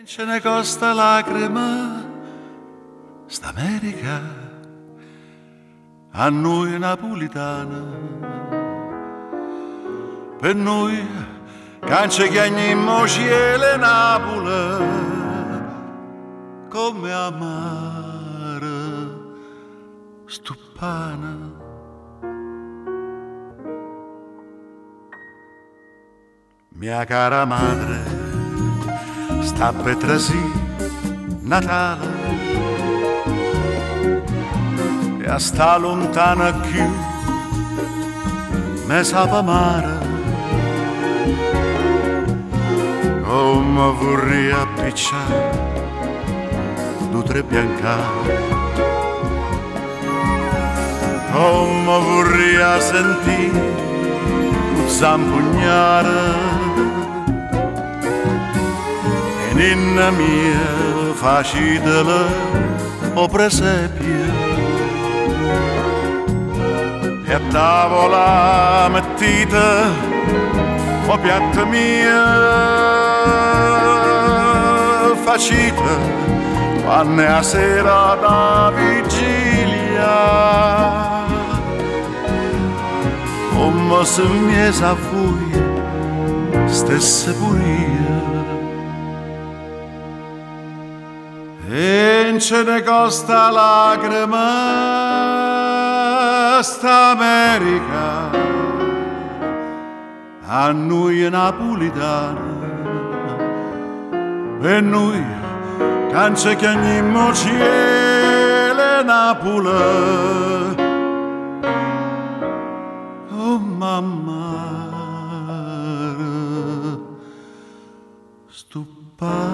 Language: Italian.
Ce ne costa lacrima st'America a noi napolitana, per noi cance che agnimmo cielo Napoli come amare stuppana. Mia cara madre sta per trasì Natale e a sta lontana più me sa mare come vorrei appicciare due tre biancare, come vorrei sentire un zampugnare ninna mia facitela o presepia e a tavola mettita o piatta mia facita quando è a sera da vigilia come se mi sa voi stesse pure. E ce ne costa lacrima st'America a noi napolitana, per noi cance che agnimmo cielo Napoli oh mamma stuppa.